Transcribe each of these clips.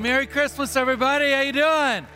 Merry Christmas, everybody. How you doing?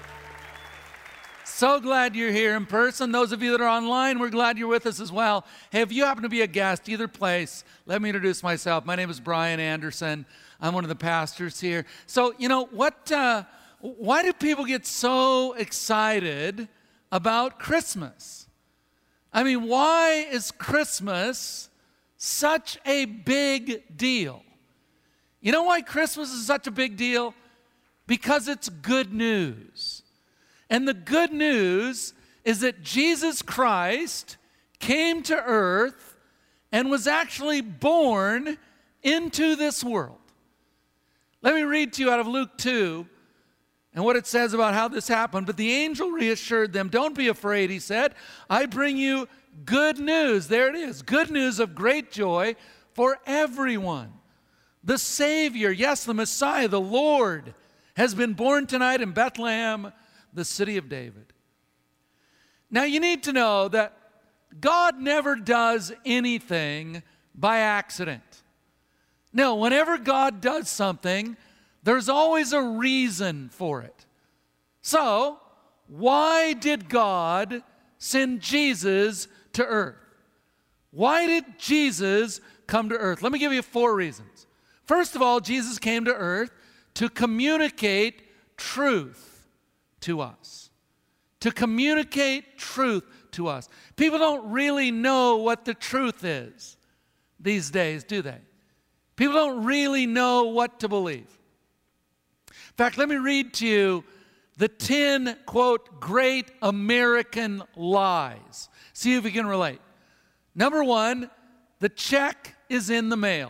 So glad you're here in person. Those of you that are online, we're glad you're with us as well. Hey, if you happen to be a guest, either place, let me introduce myself. My name is Brian Anderson. I'm one of the pastors here. So, you know, why do people get so excited about Christmas? I mean, why is Christmas such a big deal? You know why Christmas is such a big deal? Because it's good news. And the good news is that Jesus Christ came to earth and was actually born into this world. Let me read to you out of Luke 2 and what it says about how this happened. But the angel reassured them, "Don't be afraid," he said. "I bring you good news." There it is. Good news of great joy for everyone. The Savior, yes, the Messiah, the Lord, has been born tonight in Bethlehem, the city of David. Now you need to know that God never does anything by accident. No, whenever God does something, there's always a reason for it. So, why did God send Jesus to earth? Why did Jesus come to earth? Let me give you 4 reasons. First of all, Jesus came to earth to communicate truth to us. To communicate truth to us. People don't really know what the truth is these days, do they? People don't really know what to believe. In fact, let me read to you the 10, quote, great American lies. See if you can relate. Number 1, the check is in the mail.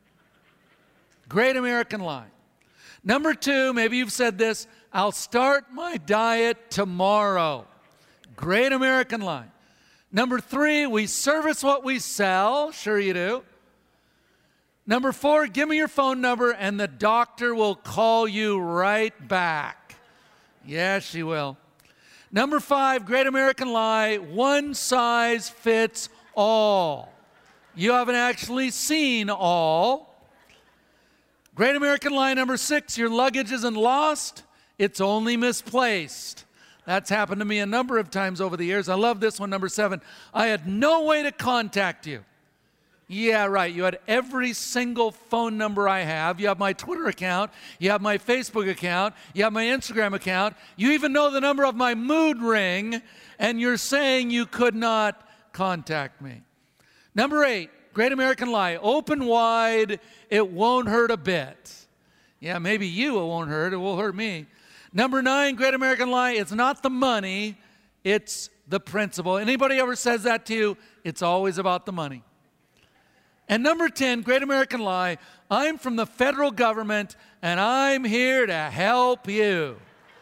Great American lie. Number 2, maybe you've said this, "I'll start my diet tomorrow." Great American lie. Number 3, we service what we sell. Sure you do. Number 4, give me your phone number and the doctor will call you right back. Yes, she will. Number 5, great American lie, one size fits all. You haven't actually seen all. Great American lie number 6, your luggage isn't lost, it's only misplaced. That's happened to me a number of times over the years. I love this one, number 7. I had no way to contact you. Yeah, right. You had every single phone number I have. You have my Twitter account. You have my Facebook account. You have my Instagram account. You even know the number of my mood ring, and you're saying you could not contact me. Number 8, great American lie. Open wide, it won't hurt a bit. Yeah, maybe you it won't hurt. It will hurt me. Number 9, great American lie. It's not the money, it's the principle. Anybody ever says that to you? It's always about the money. And number 10, great American lie. I'm from the federal government and I'm here to help you.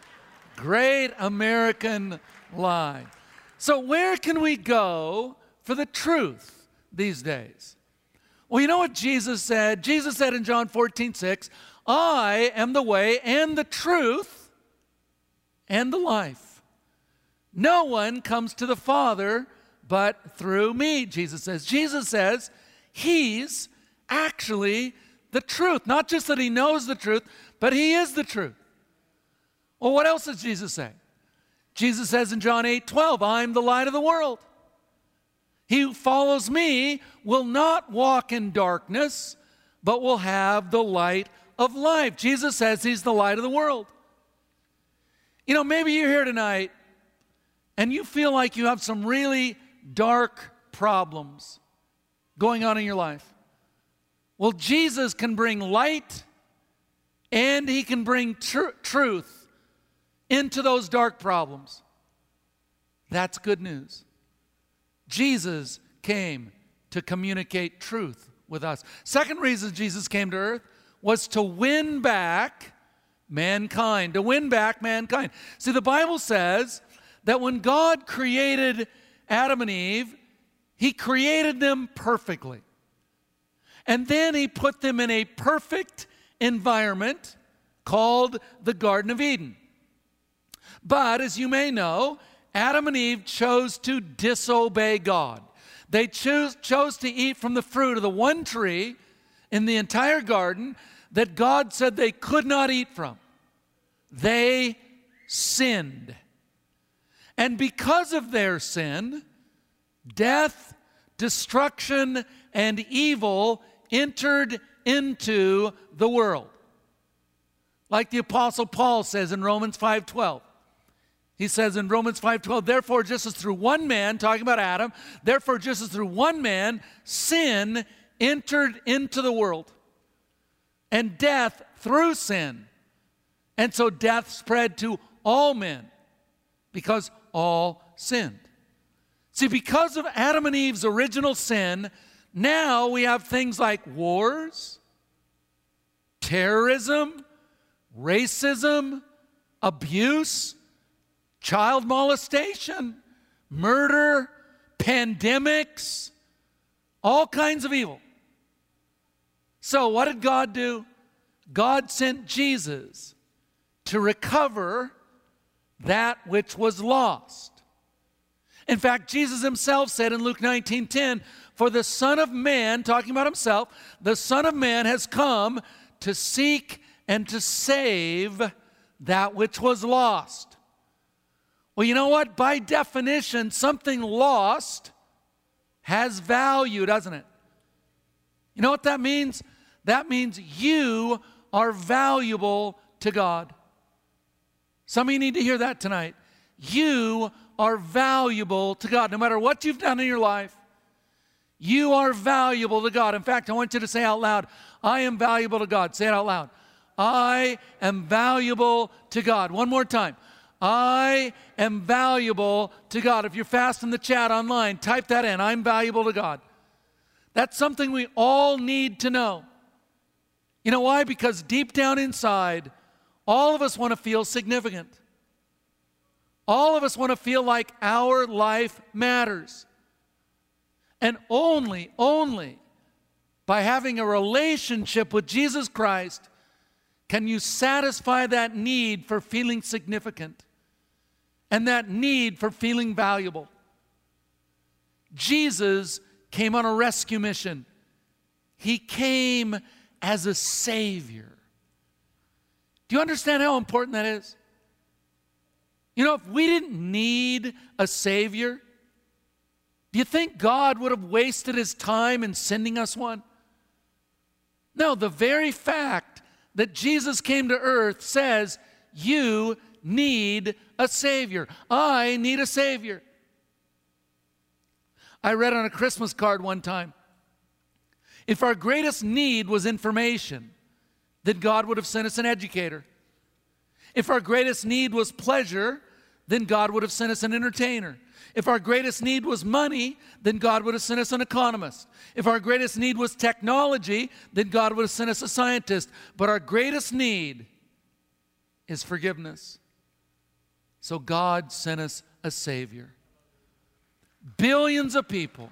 Great American lie. So where can we go for the truth these days? Well, you know what Jesus said? Jesus said in John 14:6, "I am the way and the truth and the life. No one comes to the Father but through me," Jesus says. Jesus says he's actually the truth. Not just that he knows the truth, but he is the truth. Well, what else does Jesus say? Jesus says in John 8:12, "I'm the light of the world. He who follows me will not walk in darkness, but will have the light of life." Jesus says he's the light of the world. You know, maybe you're here tonight and you feel like you have some really dark problems going on in your life. Well, Jesus can bring light and he can bring truth into those dark problems. That's good news. Jesus came to communicate truth with us. Second reason Jesus came to earth was to win back mankind. To win back mankind. See, the Bible says that when God created Adam and Eve, he created them perfectly. And then he put them in a perfect environment called the Garden of Eden. But as you may know, Adam and Eve chose to disobey God. They chose to eat from the fruit of the one tree in the entire garden that God said they could not eat from. they sinned. And because of their sin, death, destruction, and evil entered into the world. Like the Apostle Paul says in Romans 5:12. He says in Romans 5:12, therefore just as through one man, talking about Adam, therefore just as through one man, sin entered into the world, and death through sin. And so death spread to all men, because all sinned. See, because of Adam and Eve's original sin, now we have things like wars, terrorism, racism, abuse, child molestation, murder, pandemics, all kinds of evil. So what did God do? God sent Jesus to recover that which was lost. In fact, Jesus himself said in Luke 19:10, for the Son of Man, talking about himself, the Son of Man has come to seek and to save that which was lost. Well, you know what? By definition, something lost has value, doesn't it? You know what that means? That means you are valuable to God. Some of you need to hear that tonight. You are valuable to God. No matter what you've done in your life, you are valuable to God. In fact, I want you to say out loud, I am valuable to God. Say it out loud. I am valuable to God. One more time. I am valuable to God. If you're fast in the chat online, type that in. I'm valuable to God. That's something we all need to know. You know why? Because deep down inside, all of us want to feel significant. All of us want to feel like our life matters. And only by having a relationship with Jesus Christ can you satisfy that need for feeling significant and that need for feeling valuable. Jesus came on a rescue mission. He came as a Savior. Do you understand how important that is? You know, if we didn't need a Savior, do you think God would have wasted his time in sending us one? No, the very fact that Jesus came to earth says you need a Savior. I need a Savior. I read on a Christmas card one time, if our greatest need was information, then God would have sent us an educator. If our greatest need was pleasure, then God would have sent us an entertainer. If our greatest need was money, then God would have sent us an economist. If our greatest need was technology, then God would have sent us a scientist. But our greatest need is forgiveness. So God sent us a Savior. Billions of people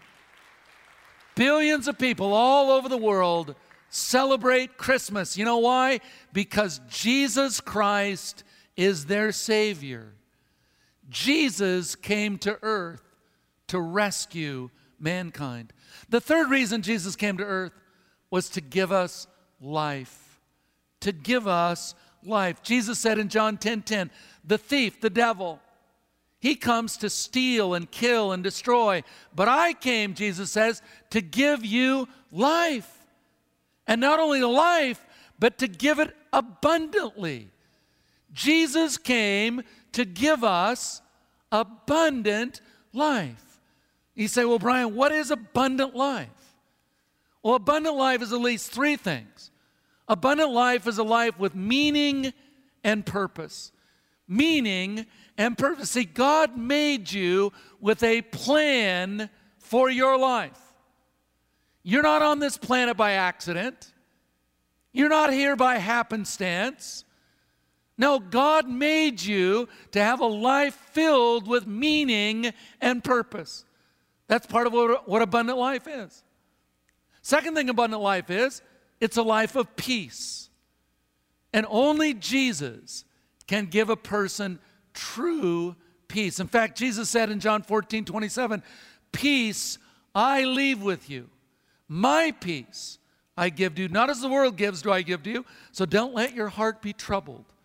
all over the world celebrate Christmas. You know why? Because Jesus Christ is their Savior. Jesus came to earth to rescue mankind. The third reason Jesus came to earth was to give us life. To give us life. Jesus said in John 10:10, the thief, the devil, he comes to steal and kill and destroy. But I came, Jesus says, to give you life. And not only life, but to give it abundantly. Jesus came to give us abundant life. You say, well, Brian, what is abundant life? Well, abundant life is at least three things. Abundant life is a life with meaning and purpose. Meaning and purpose. See, God made you with a plan for your life. You're not on this planet by accident. You're not here by happenstance. No, God made you to have a life filled with meaning and purpose. That's part of what abundant life is. Second thing abundant life is, it's a life of peace. And only Jesus can give a person true peace. In fact, Jesus said in John 14:27, peace I leave with you. My peace I give to you. Not as the world gives do I give to you. So don't let your heart be troubled,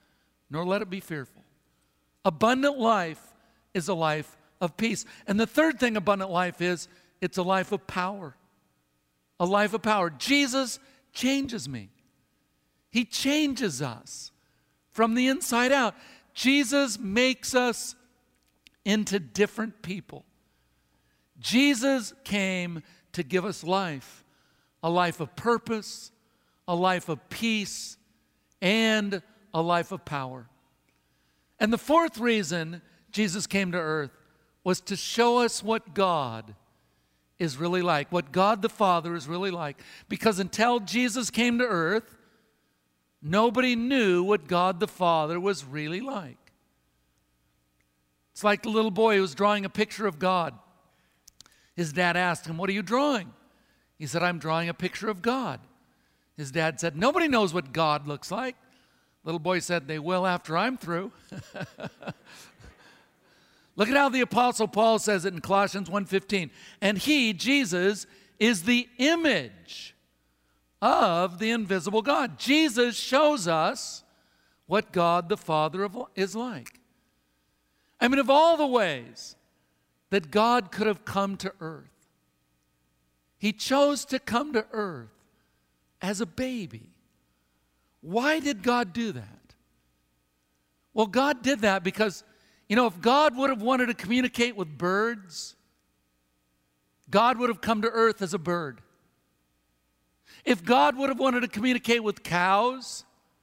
nor let it be fearful. Abundant life is a life of peace. And the third thing abundant life is, it's a life of power. A life of power. Jesus changes me. He changes us from the inside out. Jesus makes us into different people. Jesus came to give us life, a life of purpose, a life of peace, and a life of power. And the fourth reason Jesus came to earth was to show us what God is really like, what God the Father is really like. Because until Jesus came to earth, nobody knew what God the Father was really like. It's like the little boy who was drawing a picture of God. His dad asked him, "What are you drawing?" He said, "I'm drawing a picture of God." His dad said, "Nobody knows what God looks like." Little boy said, "They will after I'm through." Look at how the Apostle Paul says it in Colossians 1:15. And he, Jesus, is the image of the invisible God. Jesus shows us what God the Father is like. I mean, of all the ways that God could have come to earth, He chose to come to earth as a baby. Why did God do that? Well, God did that because, if God would have wanted to communicate with birds, God would have come to earth as a bird. If God would have wanted to communicate with cows,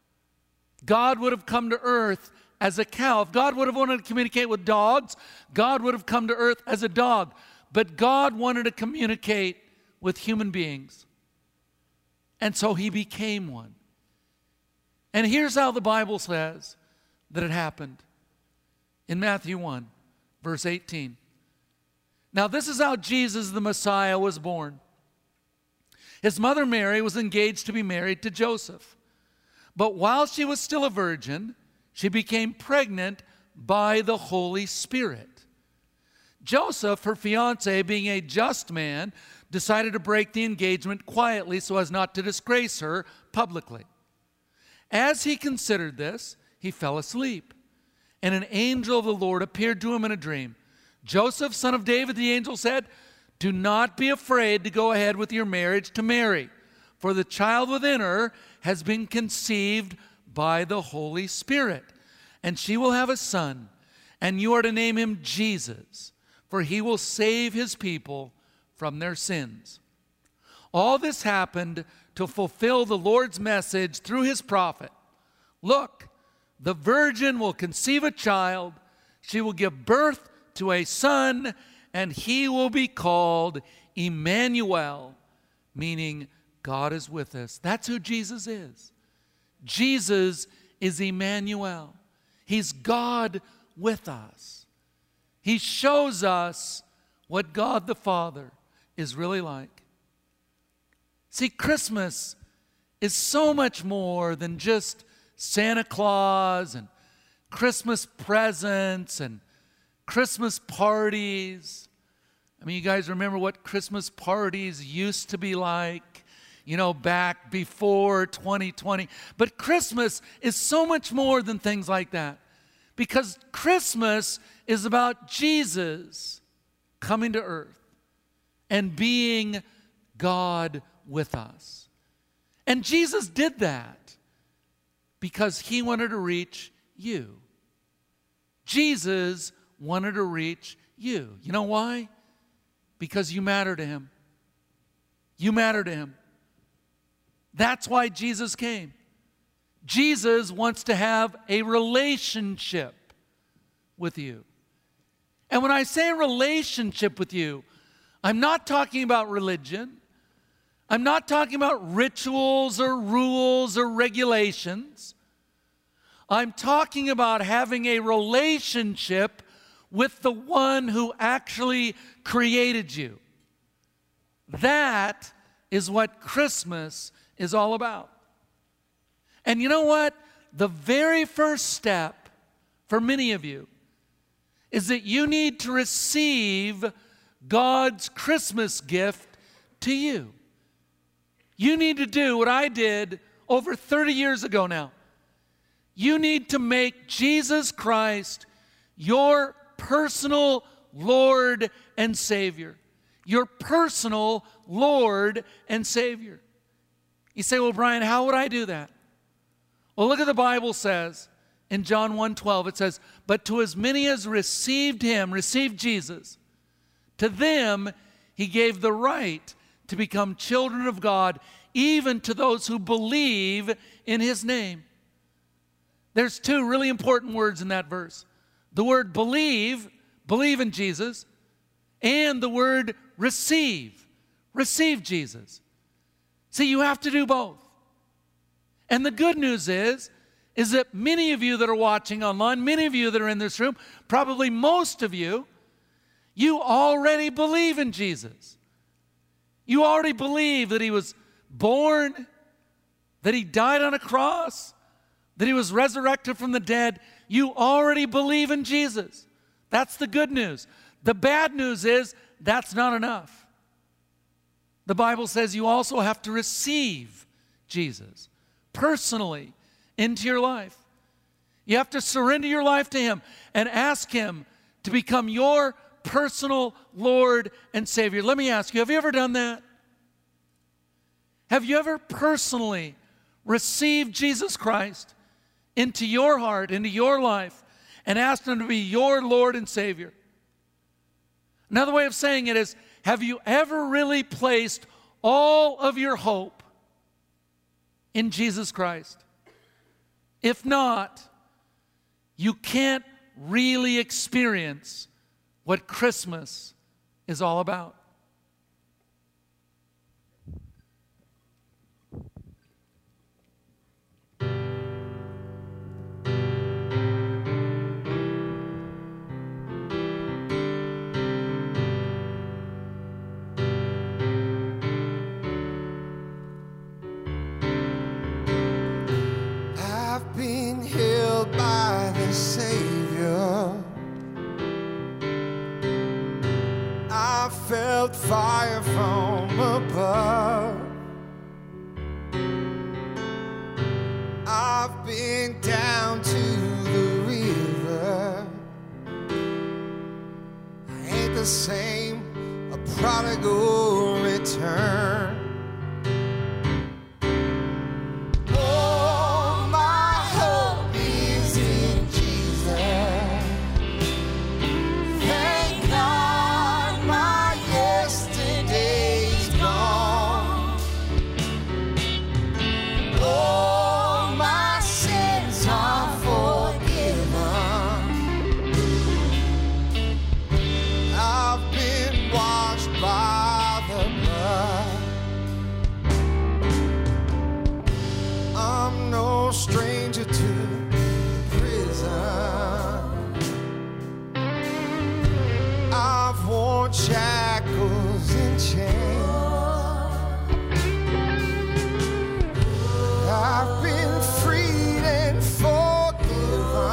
God would have come to earth as a cow. If God would have wanted to communicate with dogs, God would have come to earth as a dog. But God wanted to communicate with human beings. And so He became one. And here's how the Bible says that it happened. In Matthew 1, verse 18. Now this is how Jesus the Messiah was born. His mother Mary was engaged to be married to Joseph. But while she was still a virgin, she became pregnant by the Holy Spirit. Joseph, her fiance, being a just man, decided to break the engagement quietly so as not to disgrace her publicly. As he considered this, he fell asleep, and an angel of the Lord appeared to him in a dream. "Joseph, son of David," the angel said, "do not be afraid to go ahead with your marriage to Mary, for the child within her has been conceived by the Holy Spirit, and she will have a son, and you are to name him Jesus, for he will save his people from their sins." All this happened to fulfill the Lord's message through His prophet. "Look, the virgin will conceive a child, she will give birth to a son, and he will be called Emmanuel," meaning God is with us. That's who Jesus is. Jesus is Emmanuel. He's God with us. He shows us what God the Father is really like. See, Christmas is so much more than just Santa Claus and Christmas presents and Christmas parties. I mean, you guys remember what Christmas parties used to be like, back before 2020. But Christmas is so much more than things like that, because Christmas is about Jesus coming to earth and being God with us. And Jesus did that because He wanted to reach you. Jesus wanted to reach you. You know why? Because you matter to Him. You matter to Him. That's why Jesus came. Jesus wants to have a relationship with you. And when I say relationship with you, I'm not talking about religion. I'm not talking about rituals or rules or regulations. I'm talking about having a relationship with the one who actually created you. That is what Christmas is all about. And you know what? The very first step for many of you is that you need to receive God's Christmas gift to you. You need to do what I did over 30 years ago now. You need to make Jesus Christ your personal Lord and Savior. Your personal Lord and Savior. You say, well, Brian, how would I do that? Well, look at the Bible says in John 1:12. It says, but to as many as received him, received Jesus, to them he gave the right to become children of God, even to those who believe in his name. There's two really important words in that verse. The word believe in Jesus, and the word receive Jesus. See, you have to do both. And the good news is that many of you that are watching online, many of you that are in this room, probably most of you, you already believe in Jesus. You already believe that he was born, that he died on a cross, that he was resurrected from the dead. You already believe in Jesus. That's the good news. The bad news is that's not enough. The Bible says you also have to receive Jesus personally into your life. You have to surrender your life to him and ask him to become your personal Lord and Savior. Let me ask you, have you ever done that? Have you ever personally received Jesus Christ into your heart, into your life, and asked him to be your Lord and Savior? Another way of saying it is, have you ever really placed all of your hope in Jesus Christ? If not, you can't really experience what Christmas is all about. Savior, I felt fire from above. I've been down to the river. I ain't the same, a prodigal return. Shackles and chains, I've been freed and forgiven.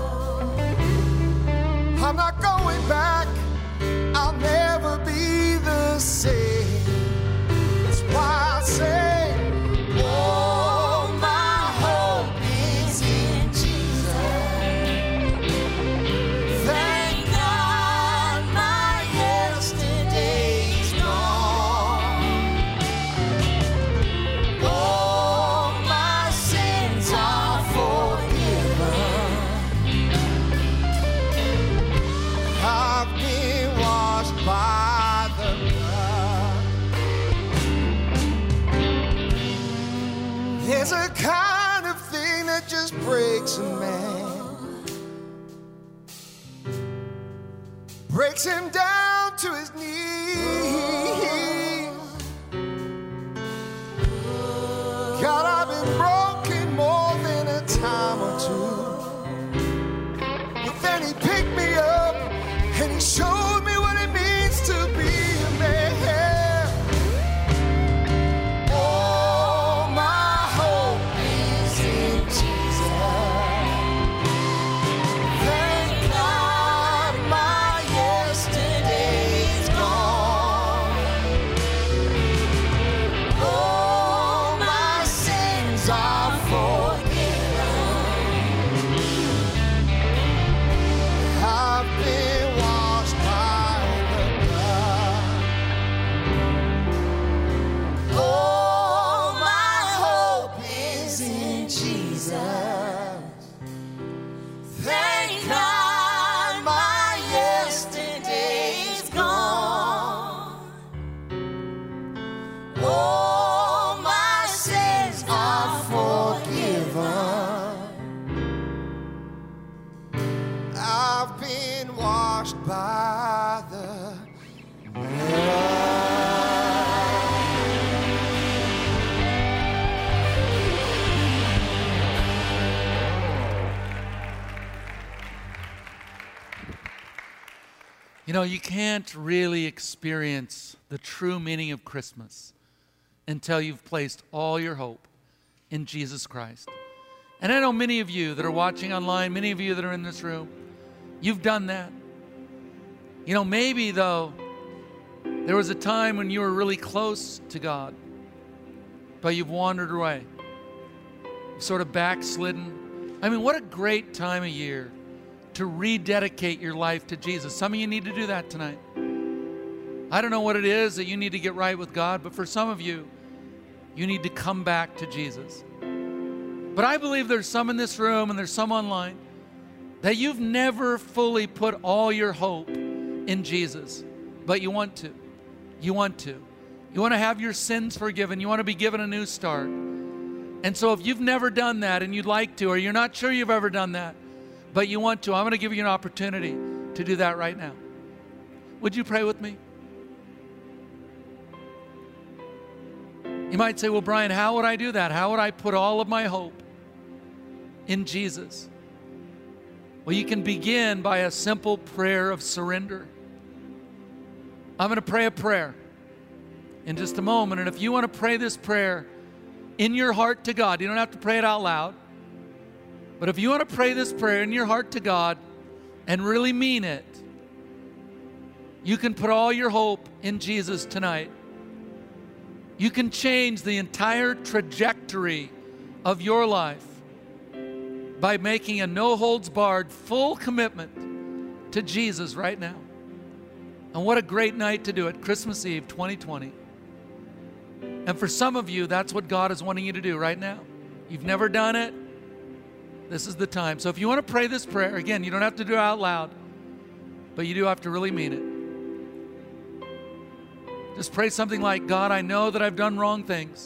I'm not going back, I'll never be the same. That's why I say, oh, my hope is in Jesus. Thank God my yesterday's gone. Oh, my sins are forgiven. I've been washed by the blood. There's a kind of thing that just breaks a man, breaks him down to his knees. God, I've been broken more than a time or two, but then he picked me up and he showed me what it means to be a man. Oh, my hope is in Jesus. Thank God my yesterday's gone. Oh, my sins are forgiven. washed by the blood. You know, you can't really experience the true meaning of Christmas until you've placed all your hope in Jesus Christ. And I know many of you that are watching online, many of you that are in this room, you've done that. You know, maybe though, there was a time when you were really close to God, but you've wandered away. You've sort of backslidden. I mean, what a great time of year to rededicate your life to Jesus. Some of you need to do that tonight. I don't know what it is that you need to get right with God, but for some of you, you need to come back to Jesus. But I believe there's some in this room and there's some online that you've never fully put all your hope in Jesus, but you want to. You want to. You want to have your sins forgiven. You want to be given a new start. And so if you've never done that and you'd like to, or you're not sure you've ever done that, but you want to, I'm going to give you an opportunity to do that right now. Would you pray with me? You might say, well, Brian, how would I do that? How would I put all of my hope in Jesus? Well, you can begin by a simple prayer of surrender. I'm going to pray a prayer in just a moment. And if you want to pray this prayer in your heart to God, you don't have to pray it out loud. But if you want to pray this prayer in your heart to God and really mean it, you can put all your hope in Jesus tonight. You can change the entire trajectory of your life by making a no-holds-barred, full commitment to Jesus right now. And what a great night to do it, Christmas Eve 2020. And for some of you, that's what God is wanting you to do right now. You've never done it. This is the time. So if you want to pray this prayer, again, you don't have to do it out loud, but you do have to really mean it. Just pray something like, God, I know that I've done wrong things.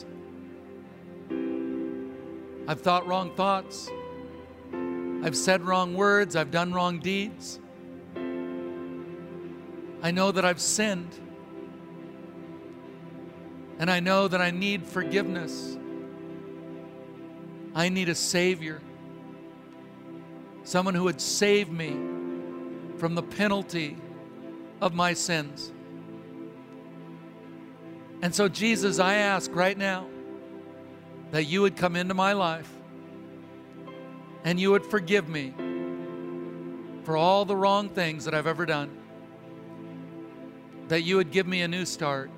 I've thought wrong thoughts. I've said wrong words. I've done wrong deeds. I know that I've sinned. And I know that I need forgiveness. I need a Savior. Someone who would save me from the penalty of my sins. And so, Jesus, I ask right now that you would come into my life and you would forgive me for all the wrong things that I've ever done. That you would give me a new start.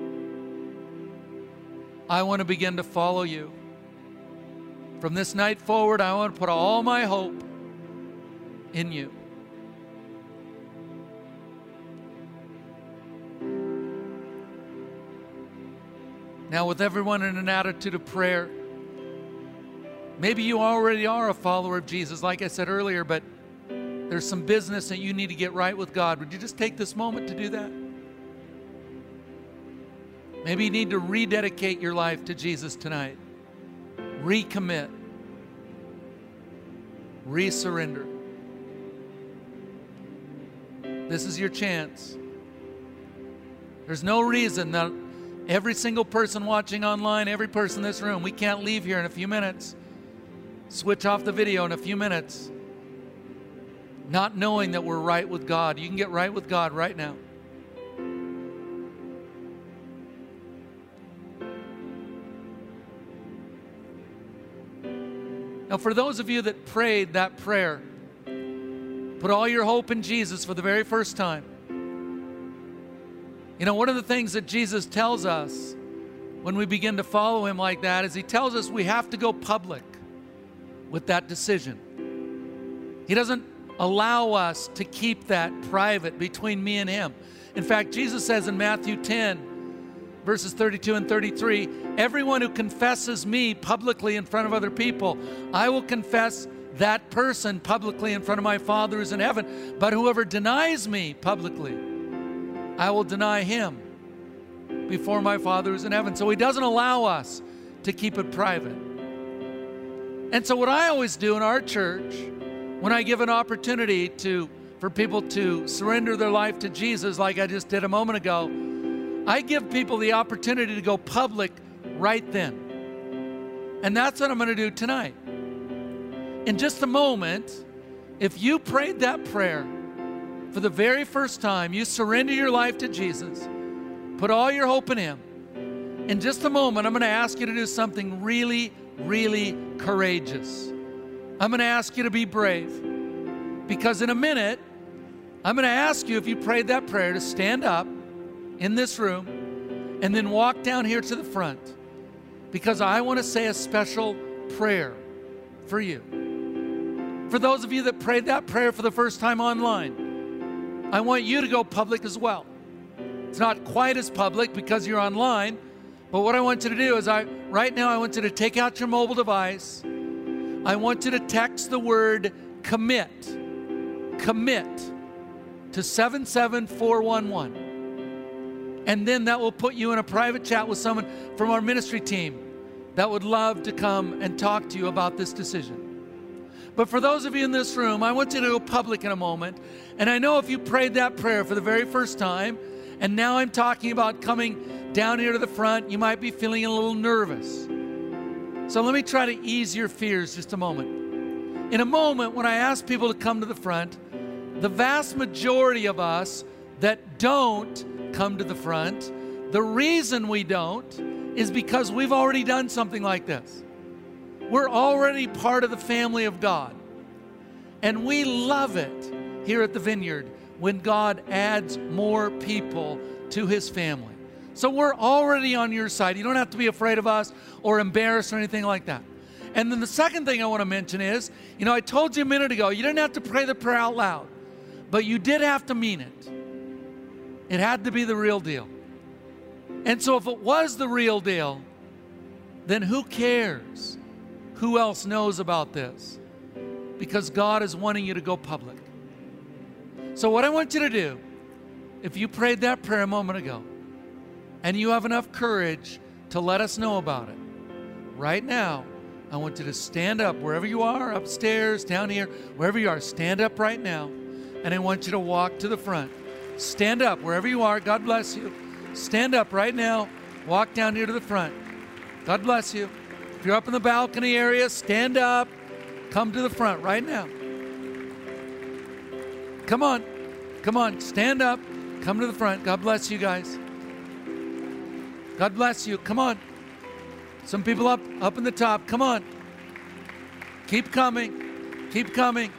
I want to begin to follow you. From this night forward, I want to put all my hope in you. Now, with everyone in an attitude of prayer, maybe you already are a follower of Jesus, like I said earlier, but there's some business that you need to get right with God. Would you just take this moment to do that? Maybe you need to rededicate your life to Jesus tonight. Recommit. Resurrender. This is your chance. There's no reason that every single person watching online, every person in this room, we can't leave here in a few minutes. Switch off the video in a few minutes. Not knowing that we're right with God. You can get right with God right now. Now, for those of you that prayed that prayer, put all your hope in Jesus for the very first time. You know, one of the things that Jesus tells us when we begin to follow him like that is he tells us we have to go public with that decision. He doesn't allow us to keep that private between me and him. In fact, Jesus says in Matthew 10, verses 32 and 33, everyone who confesses me publicly in front of other people, I will confess that person publicly in front of my Father who's in heaven. But whoever denies me publicly, I will deny him before my Father who's in heaven. So he doesn't allow us to keep it private. And so what I always do in our church, when I give an opportunity to for people to surrender their life to Jesus like I just did a moment ago, I give people the opportunity to go public right then. And that's what I'm going to do tonight. In just a moment, if you prayed that prayer for the very first time, you surrender your life to Jesus, put all your hope in Him. In just a moment, I'm going to ask you to do something really, really courageous. I'm going to ask you to be brave. Because in a minute, I'm going to ask you, if you prayed that prayer, to stand up in this room and then walk down here to the front. Because I want to say a special prayer for you. For those of you that prayed that prayer for the first time online, I want you to go public as well. It's not quite as public because you're online, but what I want you to do is right now I want you to take out your mobile device. I want you to text the word commit to 77411. And then that will put you in a private chat with someone from our ministry team that would love to come and talk to you about this decision. But for those of you in this room, I want you to go public in a moment. And I know if you prayed that prayer for the very first time, and now I'm talking about coming down here to the front, you might be feeling a little nervous. So let me try to ease your fears just a moment. In a moment, when I ask people to come to the front, the vast majority of us that don't come to the front, the reason we don't is because we've already done something like this. We're already part of the family of God. And we love it here at the Vineyard when God adds more people to His family. So we're already on your side. You don't have to be afraid of us or embarrassed or anything like that. And then the second thing I want to mention is, I told you a minute ago, you didn't have to pray the prayer out loud, but you did have to mean it. It had to be the real deal. And so if it was the real deal, then who cares? Who else knows about this? Because God is wanting you to go public. So what I want you to do, if you prayed that prayer a moment ago, and you have enough courage to let us know about it, right now, I want you to stand up wherever you are, upstairs, down here, wherever you are, stand up right now, and I want you to walk to the front. Stand up wherever you are. God bless you. Stand up right now. Walk down here to the front. God bless you. If you're up in the balcony area, stand up. Come to the front right now. Come on. Come on. Stand up. Come to the front. God bless you guys. God bless you. Come on. Some people up in the top. Come on. Keep coming. Keep coming.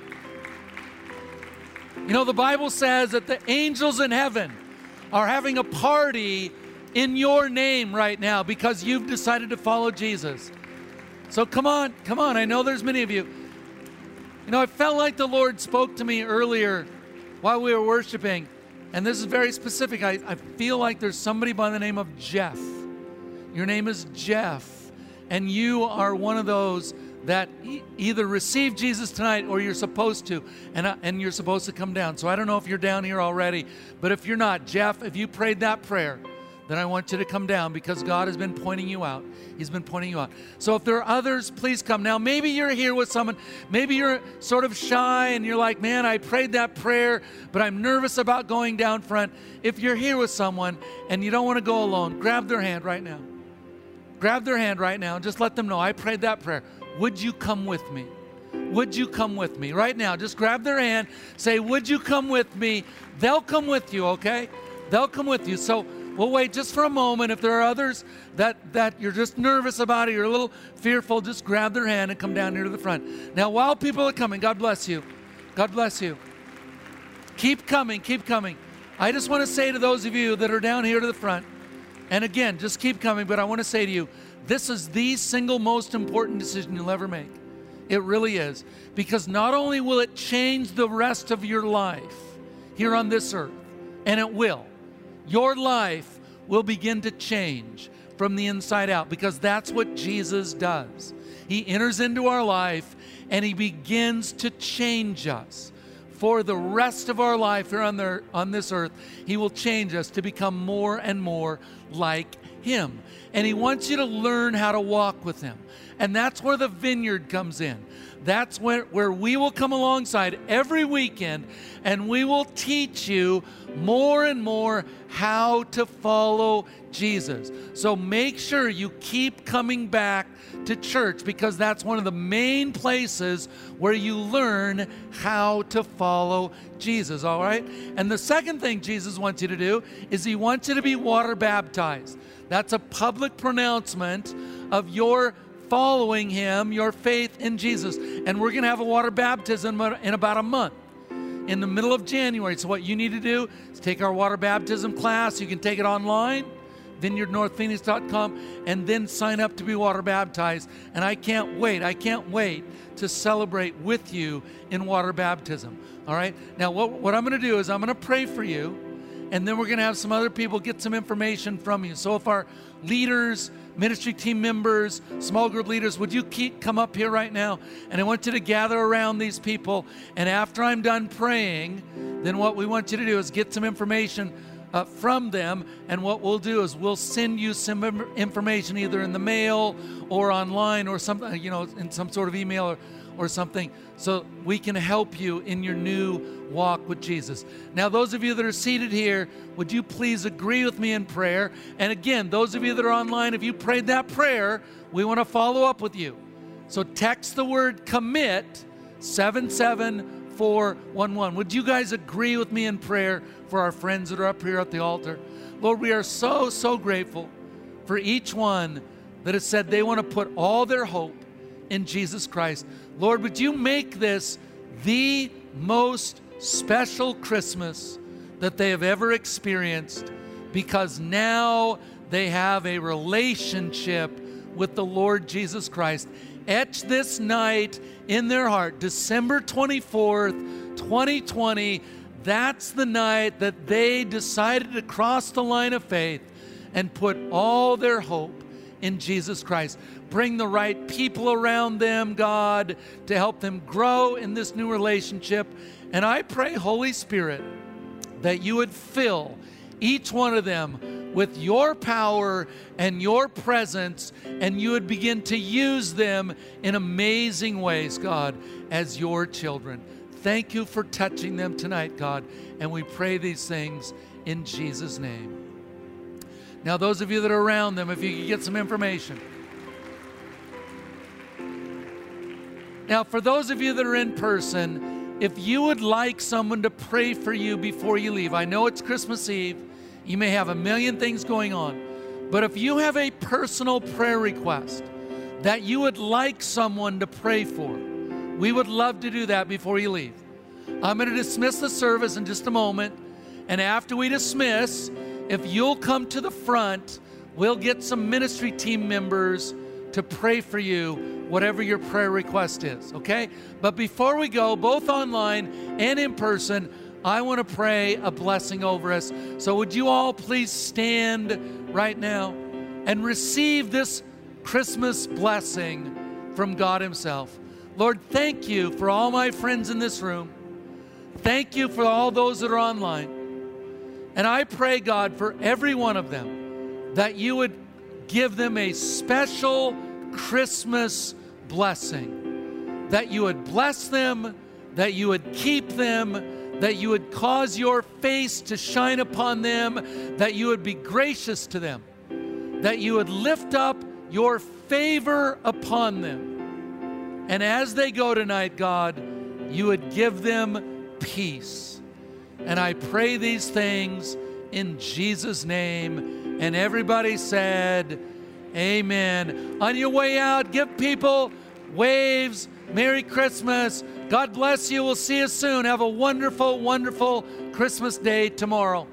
The Bible says that the angels in heaven are having a party in your name right now because you've decided to follow Jesus. So come on. Come on. I know there's many of you. I felt like the Lord spoke to me earlier while we were worshiping. And this is very specific. I feel like there's somebody by the name of Jeff. Your name is Jeff. And you are one of those that either received Jesus tonight or you're supposed to. And you're supposed to come down. So I don't know if you're down here already. But if you're not, Jeff, if you prayed that prayer, then I want you to come down because God has been pointing you out. He's been pointing you out. So if there are others, please come. Now, maybe you're here with someone. Maybe you're sort of shy and you're like, man, I prayed that prayer, but I'm nervous about going down front. If you're here with someone and you don't want to go alone, grab their hand right now. Grab their hand right now and just let them know, I prayed that prayer. Would you come with me? Would you come with me? Right now, just grab their hand. Say, would you come with me? They'll come with you, okay? They'll come with you. So we'll wait just for a moment. If there are others that you're just nervous about it, you're a little fearful, just grab their hand and come down here to the front. Now, while people are coming, God bless you. God bless you. Keep coming, keep coming. I just want to say to those of you that are down here to the front, and again, just keep coming, but I want to say to you, this is the single most important decision you'll ever make. It really is. Because not only will it change the rest of your life here on this earth, and it will, your life will begin to change from the inside out because that's what Jesus does. He enters into our life and He begins to change us. For the rest of our life here on this earth, He will change us to become more and more like Him. And He wants you to learn how to walk with Him. And that's where the Vineyard comes in. That's where we will come alongside every weekend, and we will teach you more and more how to follow Jesus. So make sure you keep coming back to church, because that's one of the main places where you learn how to follow Jesus, all right? And the second thing Jesus wants you to do is he wants you to be water baptized. That's a public pronouncement of your following him, your faith in Jesus. And we're going to have a water baptism in about a month, in the middle of January. So what you need to do is take our water baptism class. You can take it online, vineyardnorthphoenix.com, and then sign up to be water baptized. And I can't wait to celebrate with you in water baptism. All right? Now, what I'm going to do is I'm going to pray for you, and then we're going to have some other people get some information from you. So if our leaders, ministry team members, small group leaders, would you come up here right now? And I want you to gather around these people. And after I'm done praying, then what we want you to do is get some information from them. And what we'll do is we'll send you some information either in the mail or online or something, in some sort of email or something, so we can help you in your new walk with Jesus. Now, those of you that are seated here, would you please agree with me in prayer? And again, those of you that are online, if you prayed that prayer, we want to follow up with you. So text the word commit 77411. Would you guys agree with me in prayer for our friends that are up here at the altar? Lord, we are so, so grateful for each one that has said they want to put all their hope in Jesus Christ. Lord, would you make this the most special Christmas that they have ever experienced, because now they have a relationship with the Lord Jesus Christ. Etch this night in their heart, December 24th, 2020. That's the night that they decided to cross the line of faith and put all their hope in Jesus Christ. Bring the right people around them, God, to help them grow in this new relationship. And I pray, Holy Spirit, that you would fill each one of them with your power and your presence, and you would begin to use them in amazing ways, God, as your children. Thank you for touching them tonight, God, and we pray these things in Jesus' name. Now, those of you that are around them, if you could get some information. Now, for those of you that are in person, if you would like someone to pray for you before you leave, I know it's Christmas Eve. You may have a million things going on. But if you have a personal prayer request that you would like someone to pray for, we would love to do that before you leave. I'm going to dismiss the service in just a moment. And after we dismiss, if you'll come to the front, we'll get some ministry team members to pray for you, whatever your prayer request is, okay? But before we go, both online and in person, I want to pray a blessing over us. So would you all please stand right now and receive this Christmas blessing from God Himself. Lord, thank you for all my friends in this room. Thank you for all those that are online. And I pray, God, for every one of them, that you would give them a special Christmas blessing, that you would bless them, that you would keep them, that you would cause your face to shine upon them, that you would be gracious to them, that you would lift up your favor upon them. And as they go tonight, God, you would give them peace. And I pray these things in Jesus' name. And everybody said, amen. On your way out, give people waves. Merry Christmas. God bless you. We'll see you soon. Have a wonderful, wonderful Christmas day tomorrow.